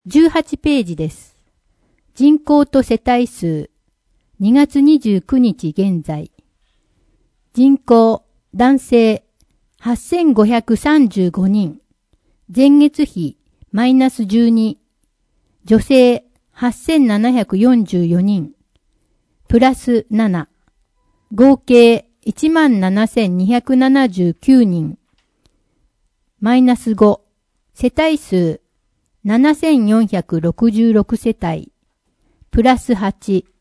18ページです。人口と世帯数。2月29日現在。人口、男性、8535人。前月比、マイナス12。女性、8744人。プラス7。合計、17279人。マイナス5。世帯数、7466世帯。プラス8。